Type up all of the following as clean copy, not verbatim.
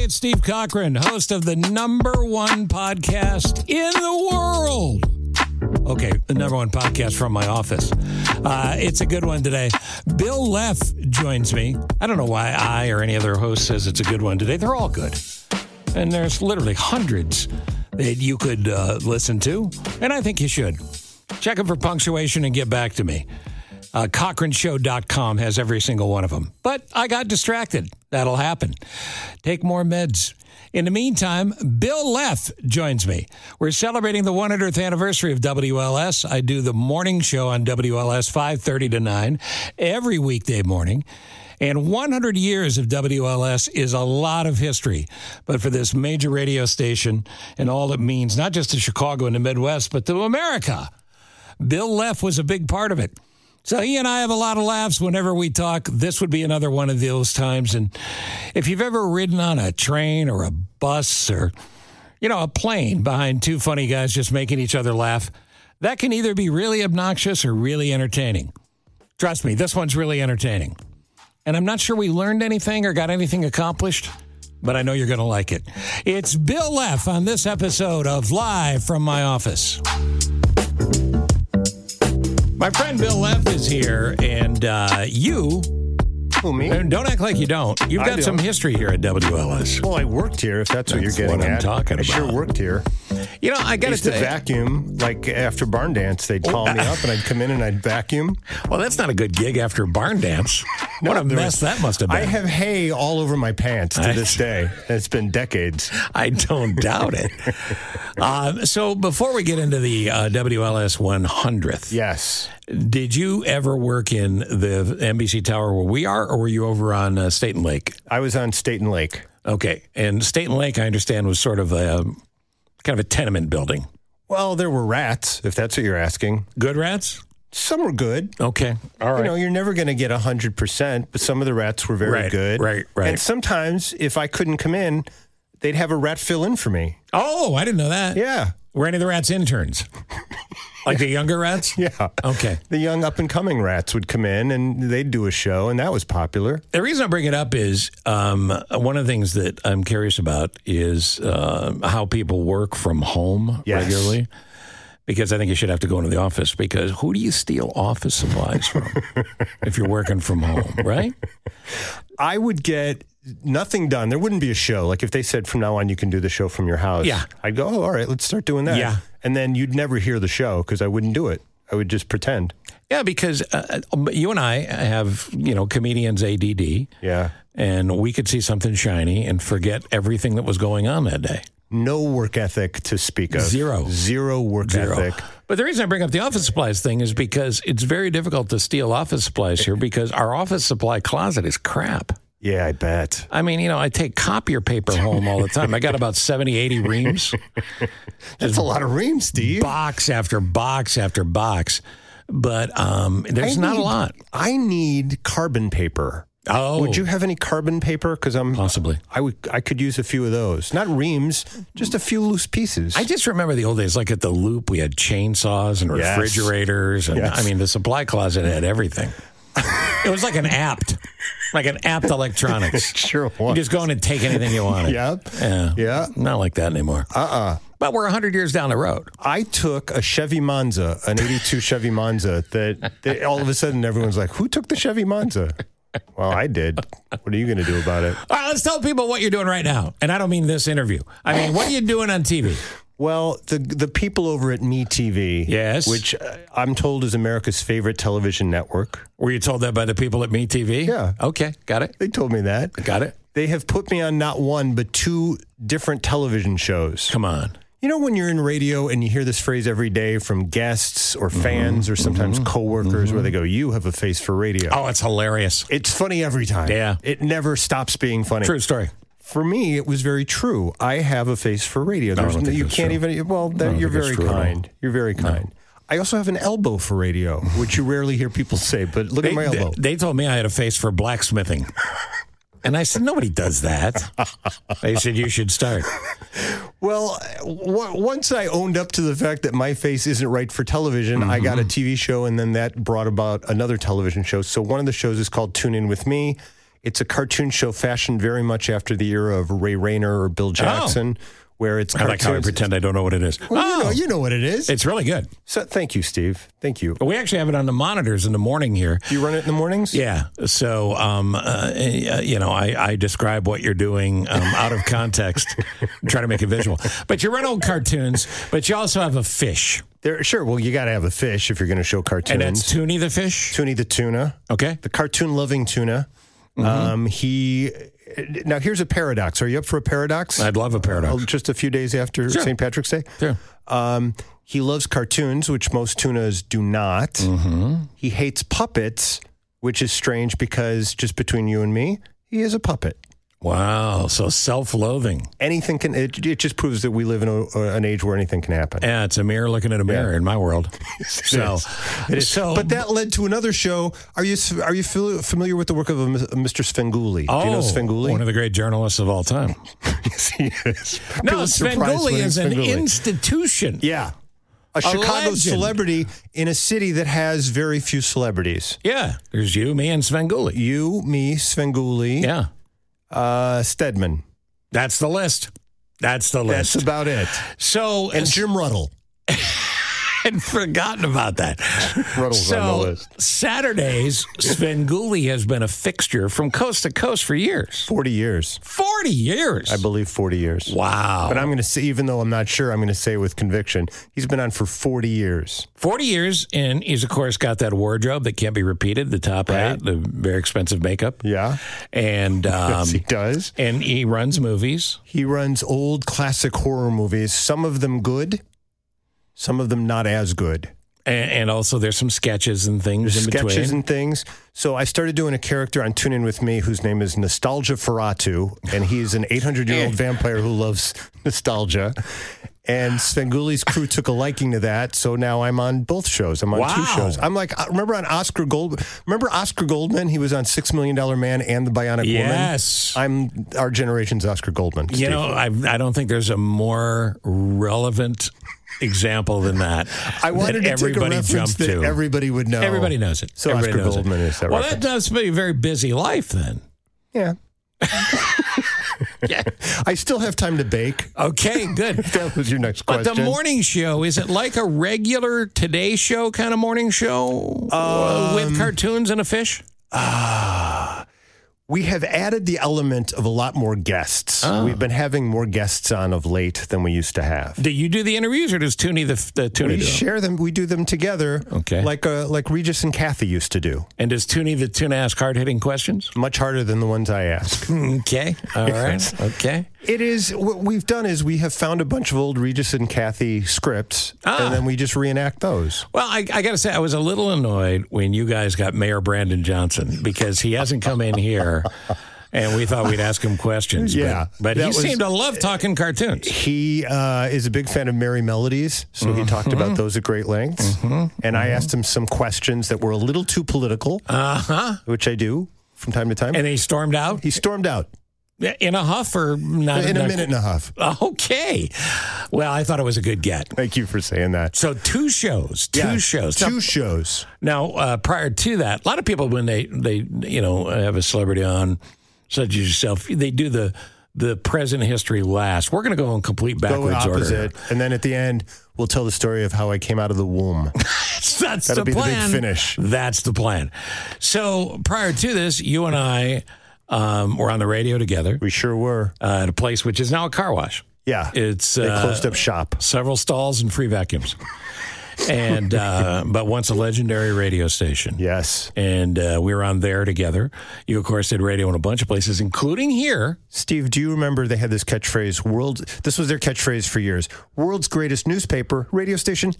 it's Steve Cochran, host of the #1 podcast in the world. Okay, the #1 podcast from my office. It's a good one today. Bill Leff joins me. I don't know why I or any other host says it's a good one today. They're all good. And there's literally hundreds that you could listen to, and I think you should. Check them for punctuation and get back to me. CochranShow.com has every single one of them. But I got distracted. That'll happen. Take more meds. In the meantime, Bill Leff joins me. We're celebrating the 100th anniversary of WLS. I do the morning show on WLS 5:30 to 9 every weekday morning. And 100 years of WLS is a lot of history. But for this major radio station and all it means, not just to Chicago and the Midwest, but to America, Bill Leff was a big part of it. So he and I have a lot of laughs whenever we talk. This would be another one of those times. And if you've ever ridden on a train or a bus or, a plane behind two funny guys just making each other laugh, that can either be really obnoxious or really entertaining. Trust me, this one's really entertaining. And I'm not sure we learned anything or got anything accomplished, but I know you're going to like it. It's Bill Leff on this episode of Live from My Office. My friend Bill Leff is here, and you... Who, me? Don't act like you don't. You've got some history here at WLS. Well, I worked here, if that's what you're getting what I'm at. talking about. I sure worked here. I got to used to vacuum, like after barn dance. They'd call me up, and I'd come in and I'd vacuum. Well, that's not a good gig after barn dance. What a mess that must have been. I have hay all over my pants to this day. It's been decades. I don't doubt it. So before we get into the WLS 100th. Yes. Did you ever work in the NBC Tower where we are, or were you over on Staten Lake? I was on Staten Lake. Okay. And Staten Lake, I understand, was sort of kind of a tenement building. Well, there were rats, if that's what you're asking. Good rats? Some were good. Okay. All right. You're never going to get 100%, but some of the rats were very good. Right. And sometimes, if I couldn't come in, they'd have a rat fill in for me. Oh, I didn't know that. Yeah. Were any of the rats interns? Like the younger rats? Yeah. Okay. The young up-and-coming rats would come in, and they'd do a show, and that was popular. The reason I bring it up is one of the things that I'm curious about is how people work from home regularly. Because I think you should have to go into the office, because who do you steal office supplies from if you're working from home, right? I would get nothing done. There wouldn't be a show. Like if they said from now on you can do the show from your house. Yeah. I'd go, all right, let's start doing that. Yeah. And then you'd never hear the show because I wouldn't do it. I would just pretend. Yeah, because you and I have, comedians ADD. Yeah. And we could see something shiny and forget everything that was going on that day. No work ethic to speak of. Zero work ethic. But the reason I bring up the office supplies thing is because it's very difficult to steal office supplies here because our office supply closet is crap. Yeah, I bet. I mean, I take copier paper home all the time. I got about 70, 80 reams. That's a lot of reams, Steve. Box after box after box. But there's not a lot. I need carbon paper. Oh. Would you have any carbon paper? Because possibly. I could use a few of those. Not reams, just a few loose pieces. I just remember the old days, like at the Loop, we had chainsaws and refrigerators. And I mean, the supply closet had everything. It was like an apt electronics. It sure was. You just go in and take anything you wanted. Yep. Yeah. Not like that anymore. But we're 100 years down the road. I took a Chevy Monza, an 82 Chevy Monza, that all of a sudden everyone's like, who took the Chevy Monza? Well, I did. What are you going to do about it? All right, let's tell people what you're doing right now. And I don't mean this interview. I mean, what are you doing on TV? Well, the people over at MeTV, yes, which I'm told is America's favorite television network. Were you told that by the people at MeTV? Yeah. Okay, got it. They told me that. Got it. They have put me on not one, but two different television shows. Come on. You know when you're in radio and you hear this phrase every day from guests or fans or sometimes coworkers where they go, you have a face for radio. Oh, it's hilarious. It's funny every time. Yeah. It never stops being funny. True story. For me, it was very true. I have a face for radio. You can't even, well, you're very kind. You're very kind. I also have an elbow for radio, which you rarely hear people say, but look at my elbow. They told me I had a face for blacksmithing. And I said, nobody does that. They said, you should start. Well, once I owned up to the fact that my face isn't right for television, I got a TV show, and then that brought about another television show. So one of the shows is called Tune In With Me. It's a cartoon show fashioned very much after the era of Ray Rayner or Bill Jackson, where it's cartoons. I like how I pretend I don't know what it is. Well, you know what it is. It's really good. So thank you, Steve. Thank you. We actually have it on the monitors in the morning here. Do you run it in the mornings? Yeah. So, I describe what you're doing out of context, try to make it visual. But you run old cartoons, but you also have a fish. Sure. Well, you got to have a fish if you're going to show cartoons. And that's Toonie the fish? Toonie the tuna. Okay. The cartoon-loving tuna. Now, here's a paradox. Are you up for a paradox? I'd love a paradox. Just a few days after St. Patrick's Day? Sure. He loves cartoons, which most tunas do not. Mm-hmm. He hates puppets, which is strange because just between you and me, he is a puppet. Wow. So self-loathing. Anything can, it just proves that we live in an age where anything can happen. Yeah, it's a mirror looking at a mirror in my world. It is. But that led to another show. Are you familiar with the work of Mr. Svengoolie? Oh, do you know Svengoolie? One of the great journalists of all time. Yes, he is. No, Svengoolie is an institution. Yeah. A Chicago celebrity in a city that has very few celebrities. Yeah. There's you, me, and Svengoolie. You, me, Svengoolie. Yeah. Stedman. That's the list. That's That's about it. So and Jim Ruddle. I'd forgotten about that. Ruddle's on the list. Saturdays, Svengoolie has been a fixture from coast to coast for years. 40 years. 40 years? I believe 40 years. Wow. But I'm going to say, even though I'm not sure, I'm going to say with conviction, he's been on for 40 years. 40 years, and he's, of course, got that wardrobe that can't be repeated, the top hat, the very expensive makeup. Yeah. And yes, he does. And he runs movies. He runs old classic horror movies, some of them good, some of them not as good. And also there's some sketches and things in between. Sketches and things. So I started doing a character on Tune In With Me whose name is Nostalgia Ferratu, and he's an 800-year-old vampire who loves nostalgia. And Svengoolie's crew took a liking to that, so now I'm on both shows. I'm on two shows. I'm like, remember Oscar Goldman? He was on $6 Million Man and The Bionic Woman. Yes. I'm our generation's Oscar Goldman. You know, I don't think there's a more relevant example than that. I wanted to take a reference that everybody would know. Everybody knows it. So everybody Oscar Goldman is that. Well, that does be a very busy life then. Yeah. Yeah. I still have time to bake. Okay, good. That was your next question. But the morning show, is it like a regular Today Show kind of morning show with cartoons and a fish? We have added the element of a lot more guests. We've been having more guests on of late than we used to have. Do you do the interviews or does Toonie the Toonie We share them. We do them together. Okay. Like Regis and Kathy used to do. And does Toonie the Tuna ask hard-hitting questions? Much harder than the ones I ask. Okay. All right. Okay. It is, what we've done is we have found a bunch of old Regis and Kathy scripts, and then we just reenact those. Well, I got to say, I was a little annoyed when you guys got Mayor Brandon Johnson because he hasn't come in here, and we thought we'd ask him questions. Yeah. But he seemed to love talking cartoons. He is a big fan of Merry Melodies, so he talked about those at great lengths. And I asked him some questions that were a little too political, which I do from time to time. And he stormed out? He stormed out. In a huff or not? In a minute and a huff. Okay. Well, I thought it was a good get. Thank you for saying that. So two shows. Two shows. Now, prior to that, a lot of people, when they have a celebrity on, such as yourself, they do the present history last. We're going to go in complete backwards order. And then at the end, we'll tell the story of how I came out of the womb. That'll be the big finish. That's the plan. So prior to this, you and I were on the radio together. We sure were. At a place which is now a car wash. Yeah. They closed up shop. Several stalls and free vacuums. And but once a legendary radio station. Yes. And we were on there together. You, of course, did radio in a bunch of places, including here. Steve, do you remember they had this catchphrase, this was their catchphrase for years, world's greatest newspaper, radio station,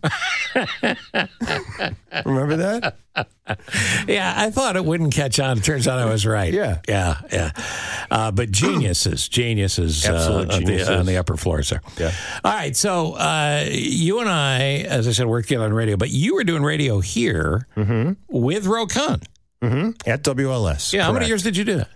Remember that? Yeah, I thought it wouldn't catch on. It turns out I was right. Yeah. But geniuses. Absolute geniuses. On the upper floors there. Yeah. All right, so you and I, as I said, worked together on radio, but you were doing radio here with Ro Khan. At WLS. Yeah, correct. How many years did you do that?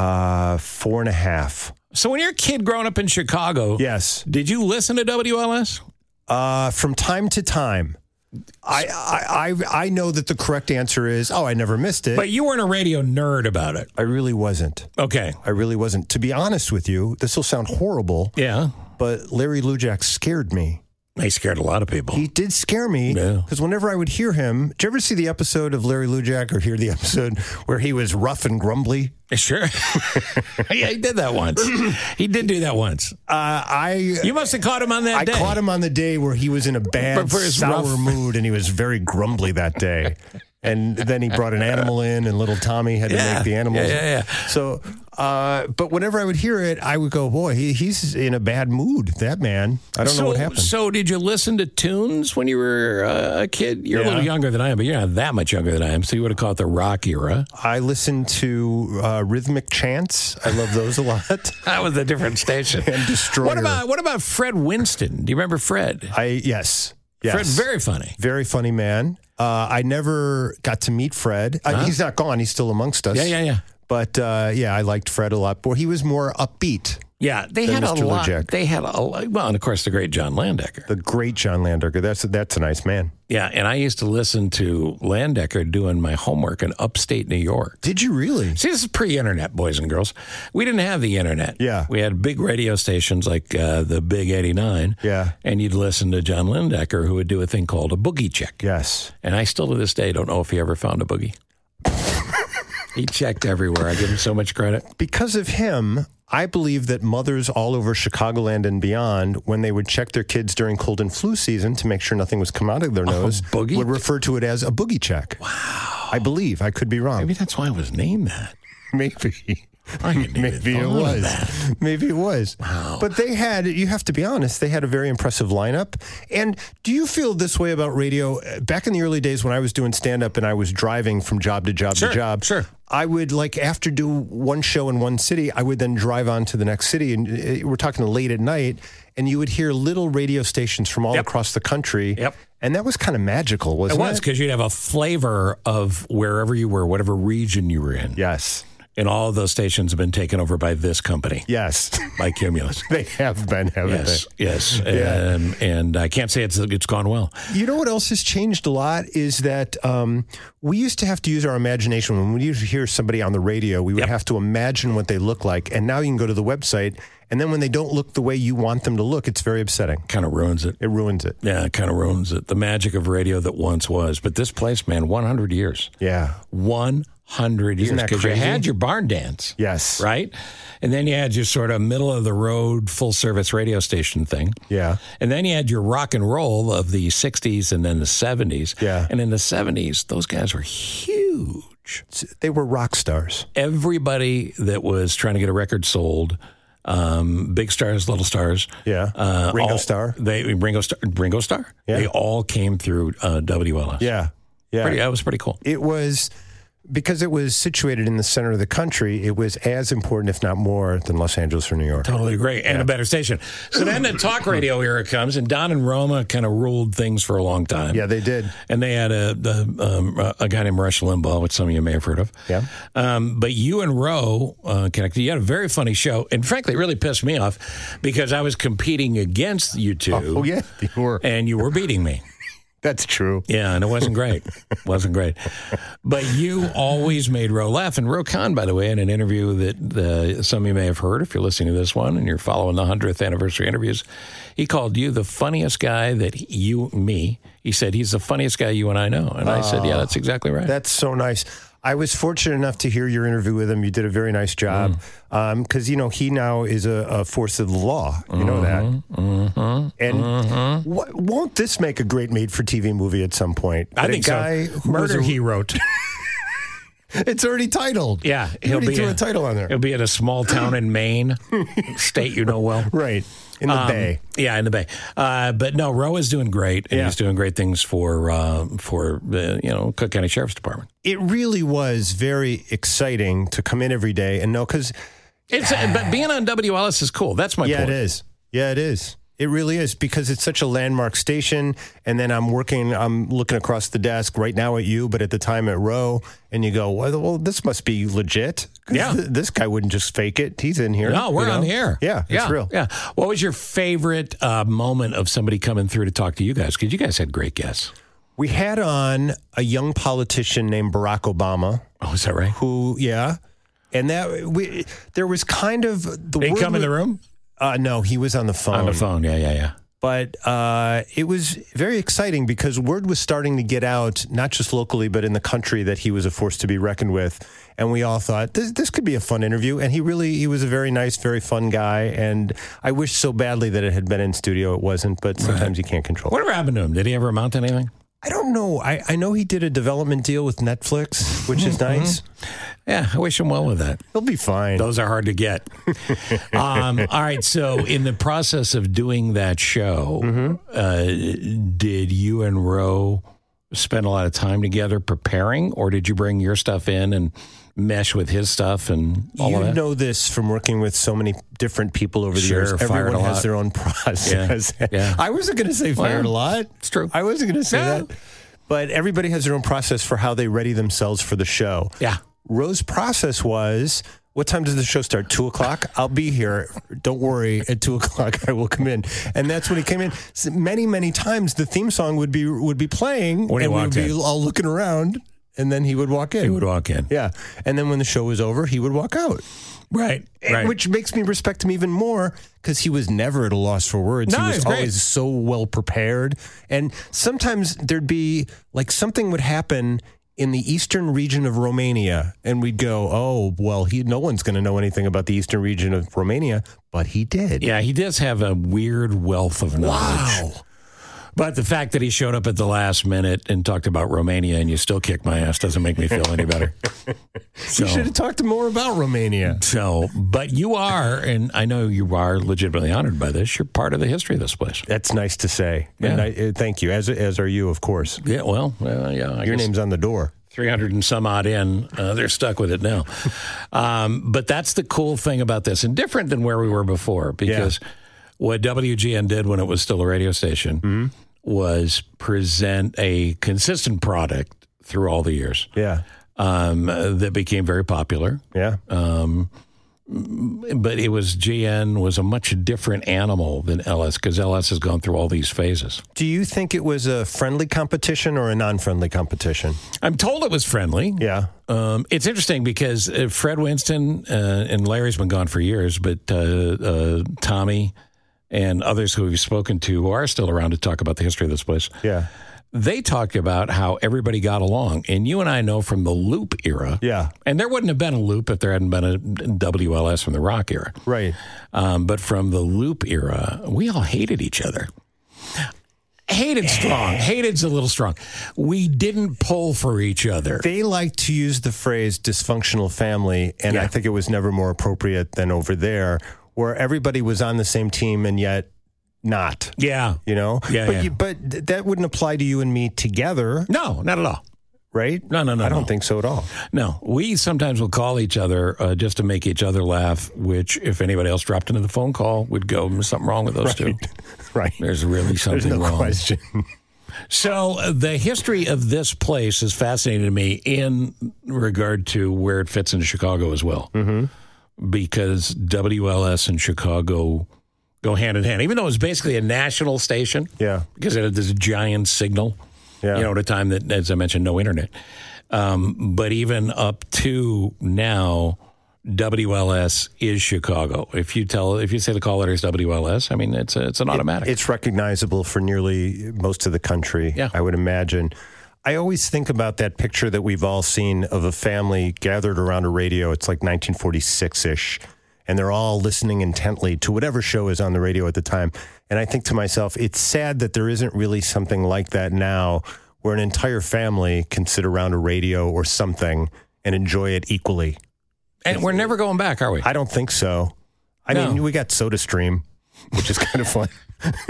4.5. So when you're a kid growing up in Chicago, yes, did you listen to WLS? From time to time. I know that the correct answer is, I never missed it. But you weren't a radio nerd about it. I really wasn't. Okay. I really wasn't. To be honest with you, this will sound horrible. Yeah. But Larry Lujack scared me. He scared a lot of people. He did scare me because whenever I would hear him, did you ever see the episode of Larry Lujack or hear the episode where he was rough and grumbly? Sure. Yeah, he did that once. He did do that once. You must have caught him on that day. I caught him on the day where he was in a bad, sour mood and he was very grumbly that day. And then he brought an animal in, and little Tommy had to make the animals. Yeah. So, but whenever I would hear it, I would go, boy, he's in a bad mood, that man. I don't know what happened. So did you listen to tunes when you were a kid? You're a little younger than I am, but you're not that much younger than I am, so you would have caught the rock era. I listened to rhythmic chants. I love those a lot. That was a different station. And Destroyer. What about Fred Winston? Do you remember Fred? Yes. Fred, very funny. Very funny man. I never got to meet Fred. He's not gone. He's still amongst us. Yeah. But, I liked Fred a lot. Boy, he was more upbeat. Yeah, they had Mr. a lot. Lujack. They had and of course, the great John Landecker. The great John Landecker. That's a nice man. Yeah, and I used to listen to Landecker doing my homework in upstate New York. Did you really? See, this is pre-internet, boys and girls. We didn't have the internet. Yeah. We had big radio stations like the Big 89. Yeah. And you'd listen to John Landecker, who would do a thing called a boogie check. Yes. And I still to this day don't know if he ever found a boogie. He checked everywhere. I give him so much credit. Because of him, I believe that mothers all over Chicagoland and beyond, when they would check their kids during cold and flu season to make sure nothing was coming out of their nose, would refer to it as a boogie check. Wow. I believe. I could be wrong. Maybe that's why it was named that. Maybe. Maybe it was. Maybe it was. Wow. But you have to be honest, they had a very impressive lineup. And do you feel this way about radio? Back in the early days when I was doing stand-up and I was driving from job to job to job, I would, after do one show in one city, I would then drive on to the next city. And we're talking late at night, and you would hear little radio stations from all across the country. Yep. And that was kind of magical, wasn't it? It was, because you'd have a flavor of wherever you were, whatever region you were in. Yes. And all of those stations have been taken over by this company. Yes. By Cumulus. They have been, haven't they? Yes. Yeah. And I can't say it's gone well. You know what else has changed a lot is that we used to have to use our imagination. When we used to hear somebody on the radio, we would have to imagine what they look like. And now you can go to the website, and then when they don't look the way you want them to look, it's very upsetting. Kind of ruins it. It ruins it. Yeah, it kind of ruins it. The magic of radio that once was. But this place, man, 100 years. Yeah. 100 years. Because you had your barn dance. Yes. Right? And then you had your sort of middle-of-the-road, full-service radio station thing. Yeah. And then you had your rock and roll of the 60s and then the 70s. Yeah. And in the 70s, those guys were huge. They were rock stars. Everybody that was trying to get a record sold, big stars, little stars. Yeah. Ringo Starr. Ringo Starr. Yeah. They all came through WLS. Yeah. Yeah. That was pretty cool. It was, because it was situated in the center of the country, it was as important, if not more, than Los Angeles or New York. Totally agree. And a better station. So then the talk radio era comes, and Don and Roma kind of ruled things for a long time. Yeah, they did. And they had a guy named Rush Limbaugh, which some of you may have heard of. Yeah. But you and Ro connected. You had a very funny show. And frankly, it really pissed me off because I was competing against you two. Oh, yeah, you were. And you were beating me. That's true. Yeah, and it wasn't great. Wasn't great. But you always made Ro laugh. And Ro Khan, by the way, in an interview that some of you may have heard if you're listening to this one and you're following the 100th anniversary interviews, he called you the funniest guy he said, he's the funniest guy you and I know. And I said, yeah, that's exactly right. That's so nice. I was fortunate enough to hear your interview with him. You did a very nice job because, he now is a force of the law. You know that. And won't this make a great made-for-TV movie at some point? I think so. Murder, he wrote. It's already titled. Yeah. He already threw a title on there. He'll be at a small town in Maine, state you know well. Right. In the Bay. Yeah, in the Bay. But no, Ro is doing great, and he's doing great things for Cook County Sheriff's Department. It really was very exciting to come in every day and know, because but being on WLS is cool. That's my point. Yeah, it is. Yeah, it is. It really is, because it's such a landmark station. And then I'm looking across the desk right now at you, but at the time at Ro, and you go, well, this must be legit. Yeah. This guy wouldn't just fake it. He's in here. No, we're on the air. Yeah, it's real. Yeah. What was your favorite moment of somebody coming through to talk to you guys? Because you guys had great guests. We had on a young politician named Barack Obama. Oh, is that right? And there was kind of the. Did he come in the room? No, he was on the phone. On the phone, yeah. But it was very exciting because word was starting to get out, not just locally, but in the country, that he was a force to be reckoned with. And we all thought, this could be a fun interview. And he was a very nice, very fun guy. And I wish so badly that it had been in studio. It wasn't, but sometimes you can't control it. Whatever happened to him? Did he ever amount to anything? I don't know. I know he did a development deal with Netflix, which is nice. Yeah, I wish him well with that. He'll be fine. Those are hard to get. All right, so in the process of doing that show, did you and Ro spend a lot of time together preparing, or did you bring your stuff in and mesh with his stuff and all of that? You know this from working with so many different people over the years. Everyone has their own process. Yeah. I wasn't going to say fired a lot. It's true. I wasn't going to say that. But everybody has their own process for how they ready themselves for the show. Yeah. Rose's process was, what time does the show start? 2 o'clock? I'll be here. Don't worry. At 2 o'clock, I will come in. And that's when he came in. So many times, the theme song would be playing. When he walked in. We'd be all looking around. And then he would walk in. Yeah. And then when the show was over, he would walk out. Right. Which makes me respect him even more because he was never at a loss for words. No, he was always so well prepared. And sometimes there'd be like something would happen in the eastern region of Romania. And we'd go, oh, well, no one's going to know anything about the eastern region of Romania. But he did. Yeah, he does have a weird wealth of knowledge. Wow. But the fact that he showed up at the last minute and talked about Romania and you still kick my ass doesn't make me feel any better. You should have talked more about Romania. But you are, and I know you are legitimately honored by this, you're part of the history of this place. That's nice to say. Yeah. And thank you, as are you, of course. Yeah, well, yeah. Your name's on the door. 300 and some odd in, they're stuck with it now. But that's the cool thing about this, and different than where we were before, because what WGN did when it was still a radio station was present a consistent product through all the years. Yeah. That became very popular. Yeah. But GN was a much different animal than LS because LS has gone through all these phases. Do you think it was a friendly competition or a non-friendly competition? I'm told it was friendly. Yeah. It's interesting because Fred Winston and Larry's been gone for years, but Tommy and others who we've spoken to who are still around to talk about the history of this place. Yeah. They talked about how everybody got along. And you and I know from the Loop era. Yeah. And there wouldn't have been a Loop if there hadn't been a WLS from the rock era. Right. But from the Loop era, we all hated each other. Hated strong. Hated's a little strong. We didn't pull for each other. They like to use the phrase dysfunctional family, and I think it was never more appropriate than over there, where everybody was on the same team and yet not. Yeah. You know? Yeah, but that wouldn't apply to you and me together. No, not at all. Right? No. I don't think so at all. No. We sometimes will call each other just to make each other laugh, which if anybody else dropped into the phone call, would go, there's something wrong with those two. Right. There's really something There's no wrong. question. So the history of this place is fascinating to me in regard to where it fits into Chicago as well. Mm-hmm. Because WLS and Chicago go hand in hand, even though it's basically a national station. Yeah. Because it had this giant signal, at a time that, as I mentioned, no internet. But even up to now, WLS is Chicago. If you say the call letter is WLS, I mean, it's an automatic. It's recognizable for nearly most of the country, I would imagine. I always think about that picture that we've all seen of a family gathered around a radio. It's like 1946-ish, and they're all listening intently to whatever show is on the radio at the time. And I think to myself, it's sad that there isn't really something like that now where an entire family can sit around a radio or something and enjoy it equally. And we're never going back, are we? I don't think so. I mean, we got SodaStream, which is kind of fun.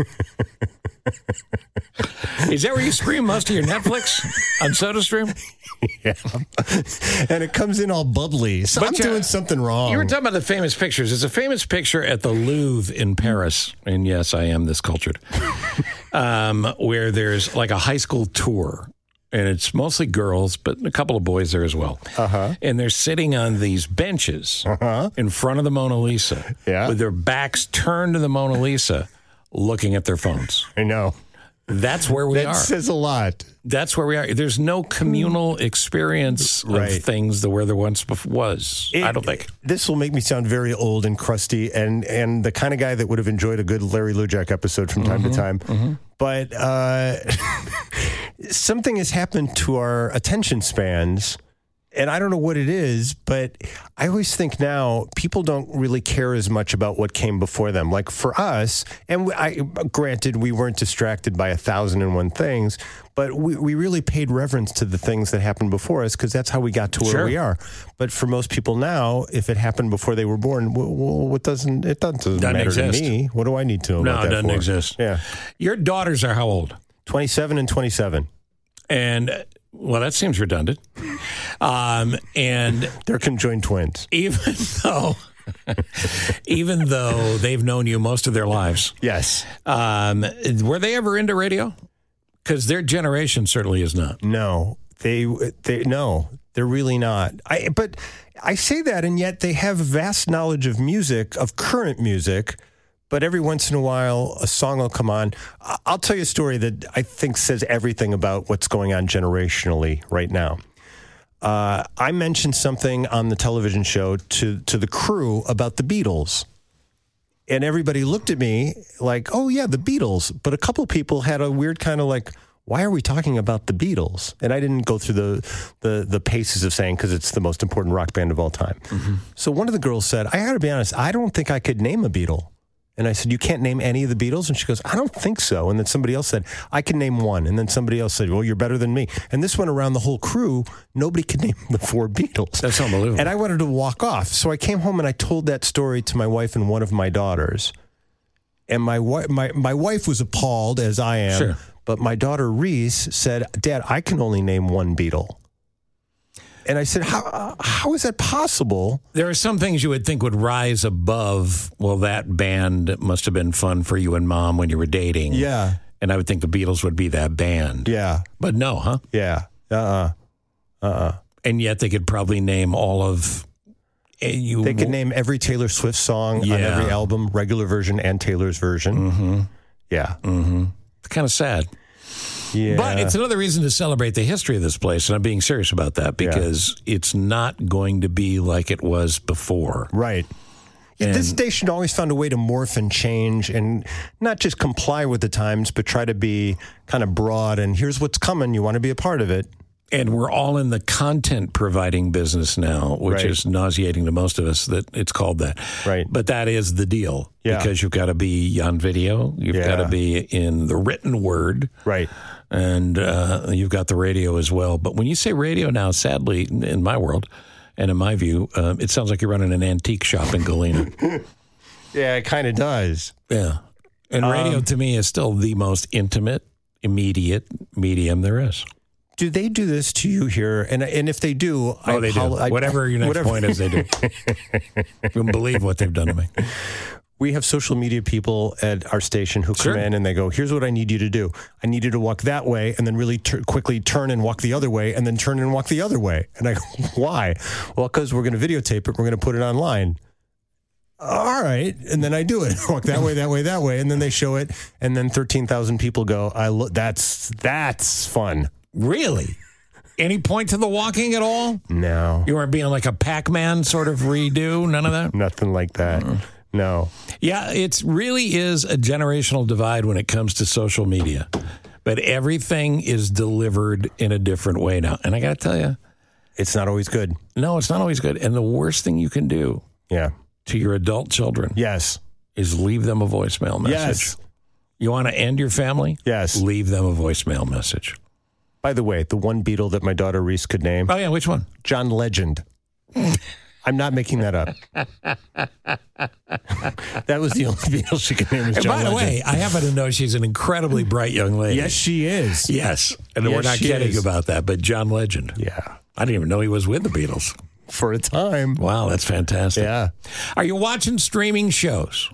Is that where you stream most of your Netflix on SodaStream? Yeah. And it comes in all bubbly. So I'm doing something wrong. You were talking about the famous pictures. There's a famous picture at the Louvre in Paris. And yes, I am this cultured. Where there's like a high school tour. And it's mostly girls, but a couple of boys there as well. Uh-huh. And they're sitting on these benches in front of the Mona Lisa with their backs turned to the Mona Lisa, looking at their phones. I know. That's where we That are. says a lot. That's where we are. There's no communal experience Right. of things where there once was. I don't think. This will make me sound very old and crusty and the kind of guy that would have enjoyed a good Larry Lujack episode from time to time. But something has happened to our attention spans. And I don't know what it is, but I always think now people don't really care as much about what came before them. Like for us, and granted, we weren't distracted by 1,001 things, but we really paid reverence to the things that happened before us because that's how we got to where we are. But for most people now, if it happened before they were born, well, it doesn't matter exist. to me. What do I need to know about that No, it doesn't for? exist. Yeah. Your daughters are how old? 27 and 27. And, well, that seems redundant. And They're conjoined twins. even though they've known you most of their lives, Yes. were they ever into radio? Because their generation certainly is not. No, no, they're really not. But I say that, and yet they have vast knowledge of music, of current music. But every once in a while, a song will come on. I'll tell you a story that I think says everything about what's going on generationally right now. I mentioned something on the television show to the crew about the Beatles. And everybody looked at me like, oh, yeah, the Beatles. But a couple people had a weird kind of like, why are we talking about the Beatles? And I didn't go through the paces of saying, because it's the most important rock band of all time. So one of the girls said, I got to be honest, I don't think I could name a Beatle. And I said, you can't name any of the Beatles? And she goes, I don't think so. And then somebody else said, I can name one. And then somebody else said, well, you're better than me. And this went around the whole crew. Nobody could name the 4 Beatles. That's unbelievable. And I wanted to walk off. So I came home and I told that story to my wife and one of my daughters. And my wife was appalled, as I am. Sure. But my daughter Reese said, Dad, I can only name one Beatle. And I said, how is that possible? There are some things you would think would rise above, well, that band must have been fun for you and Mom when you were dating. Yeah. And I would think the Beatles would be that band. Yeah. But no, huh? Yeah. And yet they could probably name all of... They could name every Taylor Swift song on every album, regular version and Taylor's version. Yeah. It's kind of sad. Yeah. But it's another reason to celebrate the history of this place, and I'm being serious about that, because it's not going to be like it was before. Right. Yeah, this station always found a way to morph and change and not just comply with the times, but try to be kind of broad and here's what's coming. You want to be a part of it. And we're all in the content providing business now, which is nauseating to most of us that it's called that. Right. But that is the deal. Yeah. Because you've got to be on video. You've got to be in the written word. Right. And you've got the radio as well. But when you say radio now, sadly, in my world and in my view, it sounds like you're running an antique shop in Galena. Yeah, it kind of does. Yeah. And radio to me is still the most intimate, immediate medium there is. Do they do this to you here? And if they do, they do. Whatever your next point is, they do. You wouldn't believe what they've done to me. We have social media people at our station who come in and they go, here's what I need you to do. I need you to walk that way and then really quickly turn and walk the other way and then turn and walk the other way. And I go, why? Well, because we're going to videotape it. We're going to put it online. All right. And then I do it. Walk that way, that way, that way. And then they show it. And then 13,000 people go, that's fun. Really? Any point to the walking at all? No. You weren't being like a Pac-Man sort of redo? None of that? Nothing like that. No. Yeah, it really is a generational divide when it comes to social media. But everything is delivered in a different way now. And I got to tell you, it's not always good. No, it's not always good. And the worst thing you can do to your adult children is leave them a voicemail message. Yes. You want to end your family? Yes. Leave them a voicemail message. By the way, the one Beatle that my daughter Reese could name. Oh, yeah, which one? John Legend. I'm not making that up. That was the only Beatle she could name. Was John by the Legend. way, I happen to know she's an incredibly bright young lady. Yes, she is. Yes. And we're not kidding about that, but John Legend. Yeah. I didn't even know he was with the Beatles. For a time. Wow, that's fantastic. Yeah. Are you watching streaming shows?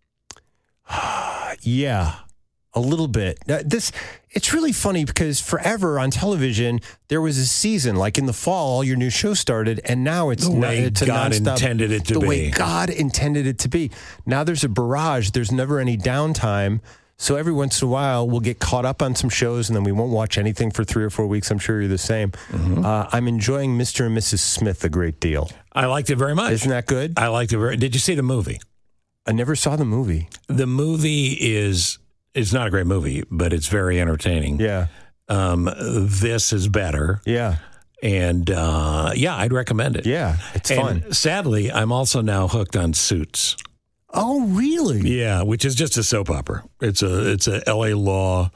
Yeah. A little bit. It's really funny because forever on television, there was a season, like in the fall, all your new shows started, and now it's the way God nonstop, intended it to be. The way God intended it to be. Now there's a barrage. There's never any downtime. So every once in a while, we'll get caught up on some shows, and then we won't watch anything for 3 or 4 weeks. I'm sure you're the same. I'm enjoying Mr. and Mrs. Smith a great deal. I liked it very much. Isn't that good? I liked it very. Did you see the movie? I never saw the movie. The movie it's not a great movie, but it's very entertaining. Yeah. This is better. Yeah. And I'd recommend it. Yeah, it's fun. Sadly, I'm also now hooked on Suits. Oh, really? Yeah, which is just a soap opera. It's a LA Law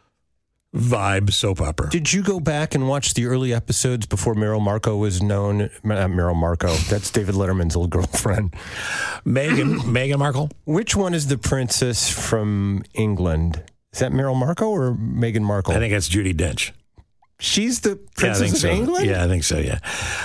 vibe soap opera. Did you go back and watch the early episodes before Meryl Marco was known? Not Meryl Marco. That's David Letterman's old girlfriend. Meghan Markle? Which one is the princess from England? Is that Meryl Marco or Meghan Markle? I think that's Judi Dench. She's the princess of England? Yeah, I think so, yeah.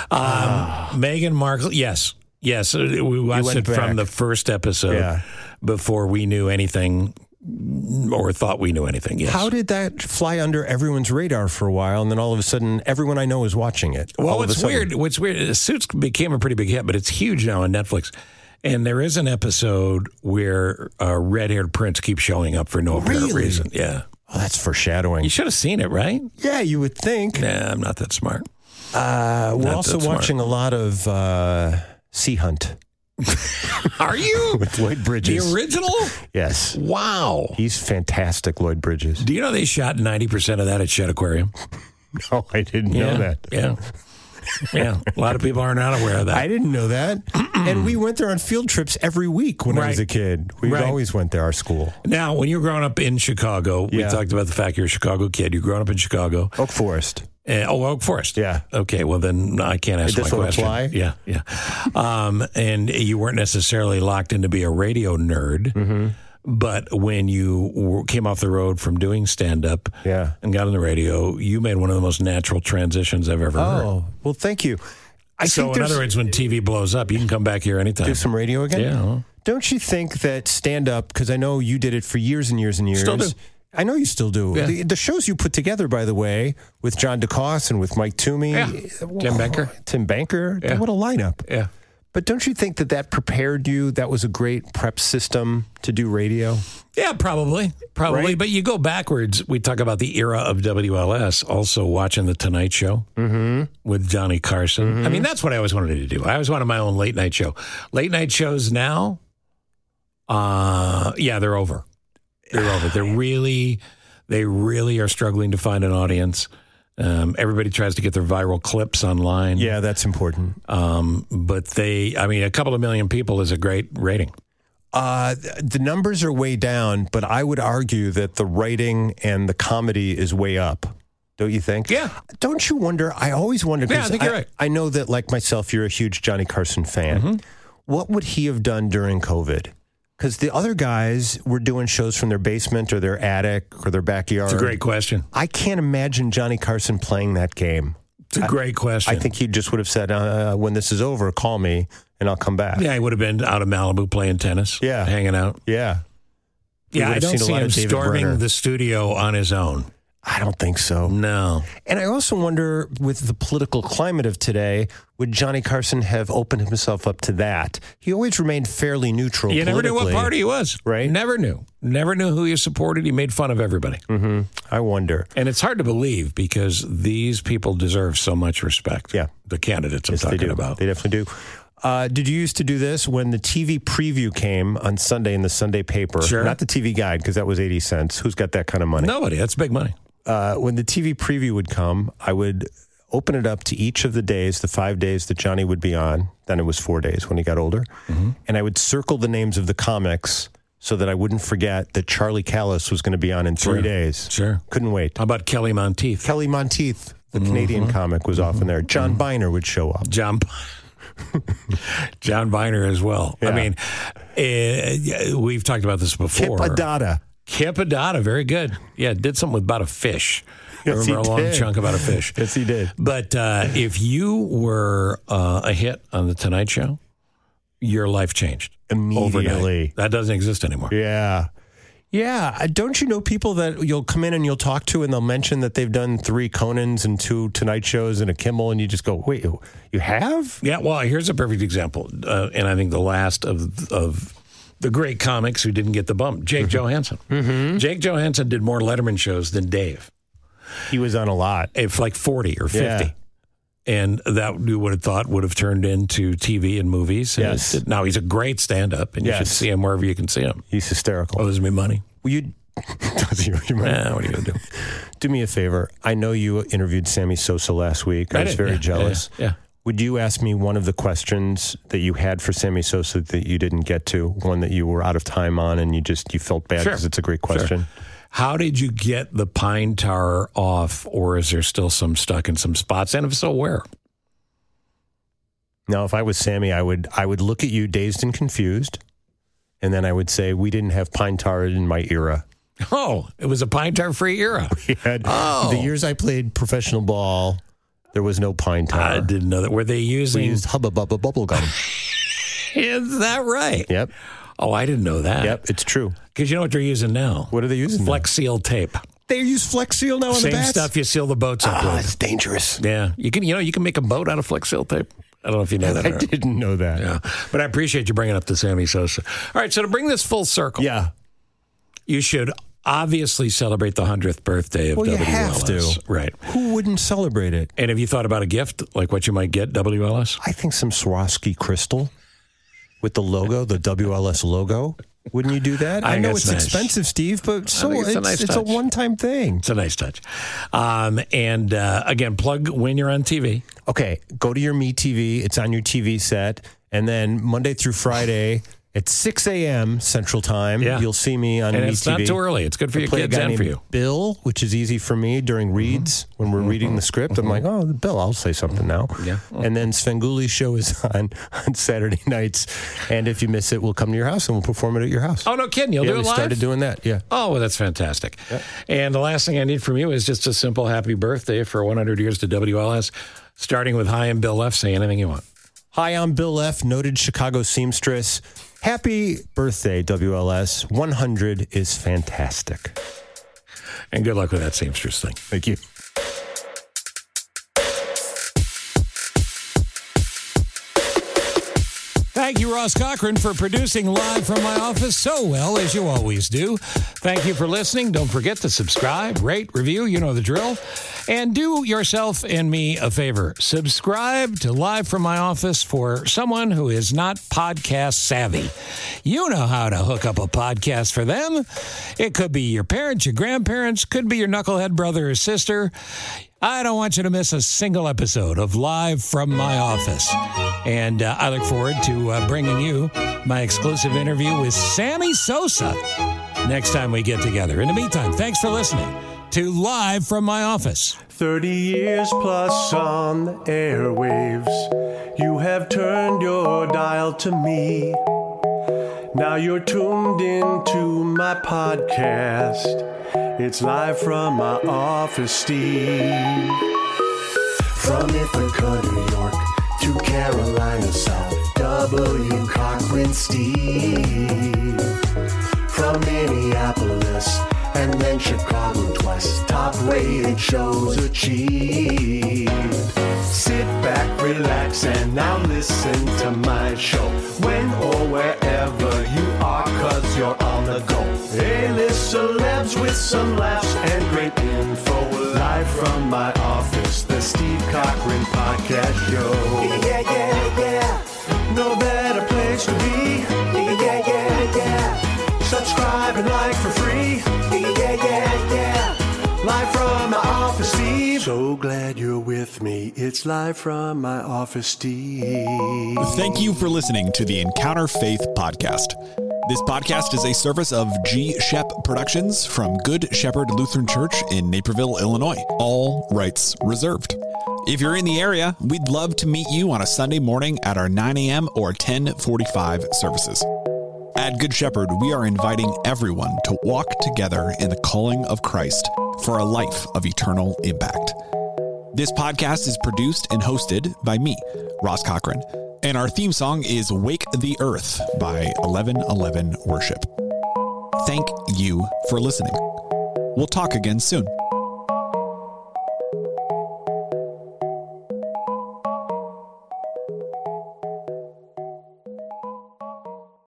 Meghan Markle, yes. Yes, we watched it from the first episode before we knew anything or thought we knew anything, yes. How did that fly under everyone's radar for a while, and then all of a sudden, everyone I know is watching it? Well, what's weird, Suits became a pretty big hit, but it's huge now on Netflix. And there is an episode where a red-haired prince keeps showing up for no apparent reason. Yeah. Oh, that's foreshadowing. You should have seen it, right? Yeah, you would think. Nah, I'm not that smart. We're also watching a lot of Sea Hunt. Are you? With Lloyd Bridges. The original? Yes. Wow. He's fantastic, Lloyd Bridges. Do you know they shot 90% of that at Shedd Aquarium? No, I didn't know that. Yeah. Yeah. A lot of people are not aware of that. I didn't know that. And we went there on field trips every week when I was a kid. We always went there, our school. Now, when you were growing up in Chicago, we talked about the fact you're a Chicago kid. You're growing up in Chicago. Oak Forest. Oak Forest. Yeah. Okay, well, then I can't ask my question. Apply? Yeah, yeah. And you weren't necessarily locked in to be a radio nerd, but when you came off the road from doing stand-up and got on the radio, you made one of the most natural transitions I've ever heard. Oh, well, thank you. So, in other words, when TV blows up, you can come back here anytime. Do some radio again? Yeah. Don't you think that stand-up, because I know you did it for years and years and years. Still do. I know you still do. Yeah. The shows you put together, by the way, with John DeCoste and with Mike Toomey. Yeah. Tim Banker. Yeah. What a lineup. Yeah. But don't you think that prepared you? That was a great prep system to do radio? Yeah, probably. Right? But you go backwards. We talk about the era of WLS, also watching The Tonight Show with Johnny Carson. I mean, that's what I always wanted to do. I always wanted my own late night show. Late night shows now, they're over. They're over. They really are struggling to find an audience. Everybody tries to get their viral clips online. Yeah, that's important. But a couple of million people is a great rating. The numbers are way down, but I would argue that the writing and the comedy is way up. Don't you think? Yeah. Don't you wonder? I always wonder. Yeah, I think you're right. I know that, like myself, you're a huge Johnny Carson fan. What would he have done during COVID? Because the other guys were doing shows from their basement or their attic or their backyard. It's a great question. I can't imagine Johnny Carson playing that game. It's a great question. I think he just would have said, when this is over, call me and I'll come back. Yeah, he would have been out of Malibu playing tennis. Yeah. Hanging out. Yeah. Yeah, I don't see him storming the studio on his own. I don't think so. No. And I also wonder, with the political climate of today, would Johnny Carson have opened himself up to that? He always remained fairly neutral You never knew what party he was. Right? Never knew. Never knew who he supported. He made fun of everybody. I wonder. And it's hard to believe because these people deserve so much respect. Yeah. The candidates I'm talking about. They definitely do. Did you used to do this when the TV preview came on Sunday in the Sunday paper? Sure. Not the TV guide, because that was 80 cents. Who's got that kind of money? Nobody. That's big money. When the TV preview would come, I would open it up to each of the days, the 5 days that Johnny would be on. Then it was 4 days when he got older. And I would circle the names of the comics so that I wouldn't forget that Charlie Callis was going to be on in 3 days. Sure. Couldn't wait. How about Kelly Monteith? Kelly Monteith, the Canadian comic, was often there. John Biner would show up. John Biner as well. Yeah. I mean, we've talked about this before. Kip Addotta, very good. Yeah, did something about a fish. Yes, I remember a long chunk about a fish. Yes, he did. But if you were a hit on The Tonight Show, your life changed. Immediately. Overnight. That doesn't exist anymore. Yeah. Yeah. Don't you know people that you'll come in and you'll talk to and they'll mention that they've done 3 Conans and 2 Tonight Shows and a Kimmel, and you just go, wait, you have? Yeah, well, here's a perfect example. And I think the last of the great comics who didn't get the bump. Jake Johansson. Mm-hmm. Jake Johansson did more Letterman shows than Dave. He was on a lot. If like 40 or 50. Yeah. And that you would have thought would have turned into TV and movies. And Yes. now he's a great stand-up, and you should see him wherever you can see him. He's hysterical. Owes me money. Will you... Does he owe you money? Nah, what are you going to do? Do me a favor. I know you interviewed Sammy Sosa last week. I was very jealous. Yeah. Would you ask me one of the questions that you had for Sammy Sosa that you didn't get to? One that you were out of time on and you felt bad because it's a great question? Sure. How did you get the pine tar off, or is there still some stuck in some spots? And if so, where? Now, if I was Sammy, I would look at you dazed and confused, and then I would say, we didn't have pine tar in my era. Oh, it was a pine tar free era. We had the years I played professional ball, there was no pine tar. I didn't know that. Were they using... We used Hubba Bubba bubble gum. Is that right? Yep. Oh, I didn't know that. Yep, it's true. Because you know what they're using now? What are they using? Flex Seal tape. They use Flex Seal now on the bats? Same stuff you seal the boats up with. It's dangerous. Yeah, you can make a boat out of Flex Seal tape. I don't know if you know that. I didn't know that. Yeah, but I appreciate you bringing up the Sammy Sosa. All right, so to bring this full circle, you should obviously celebrate the 100th birthday of WLS. You have to. Right. Who wouldn't celebrate it? And have you thought about a gift, like what you might get WLS? I think some Swarovski crystal with the logo, the WLS logo. Wouldn't you do that? I know it's expensive, Steve, but it's a one-time thing. It's a nice touch. And again, plug when you're on TV. Okay, go to your MeTV. It's on your TV set. And then Monday through Friday at 6 a.m. Central Time, you'll see me on MeTV. And it's not too early. It's good for your kids and for you. Bill, which is easy for me during reads when we're reading the script. I'm like, oh, Bill, I'll say something now. Yeah. And then Svenguli's show is on Saturday nights. And if you miss it, we'll come to your house and we'll perform it at your house. Oh, no kidding. You'll do it live? We started doing that, yeah. Oh, well, that's fantastic. Yeah. And the last thing I need from you is just a simple happy birthday for 100 years to WLS, starting with hi, I'm Bill Leff. Say anything you want. Hi, I'm Bill Leff, noted Chicago seamstress. Happy birthday, WLS. 100 is fantastic. And good luck with that seamstress thing. Thank you. Thank you, Ross Cochran, for producing Live from My Office so well, as you always do. Thank you for listening. Don't forget to subscribe, rate, review. You know the drill. And do yourself and me a favor. Subscribe to Live from My Office for someone who is not podcast savvy. You know how to hook up a podcast for them. It could be your parents, your grandparents, could be your knucklehead brother or sister. I don't want you to miss a single episode of Live from My Office. And I look forward to bringing you my exclusive interview with Sammy Sosa next time we get together. In the meantime, thanks for listening to Live from My Office. 30 years plus on the airwaves, you have turned your dial to me. Now you're tuned into my podcast. It's Live from My Office, Steve. From Ithaca, New York, to Carolina South, W. Cochran, Steve. From Minneapolis and then Chicago twice, top-rated shows achieved. Sit back, relax, and now listen to my show. When or wherever you are, 'cause you're on the go. A-list celebs with some laughs and great info. Live from my office, the Steve Cochran Podcast Show. Yeah, yeah, yeah. No better place to be. Yeah, yeah, yeah, yeah. Subscribe and like for free. Yeah, yeah, yeah. Live from my office, Steve. So glad you're with me. It's Live from my office, Steve. Thank you for listening to the Encounter Faith Podcast. This podcast is a service of G. Shep Productions from Good Shepherd Lutheran Church in Naperville, Illinois. All rights reserved. If you're in the area, we'd love to meet you on a Sunday morning at our 9 a.m. or 10:45 services. At Good Shepherd, we are inviting everyone to walk together in the calling of Christ for a life of eternal impact. This podcast is produced and hosted by me, Ross Cochran, and our theme song is Wake the Earth by 1111 Worship. Thank you for listening. We'll talk again soon.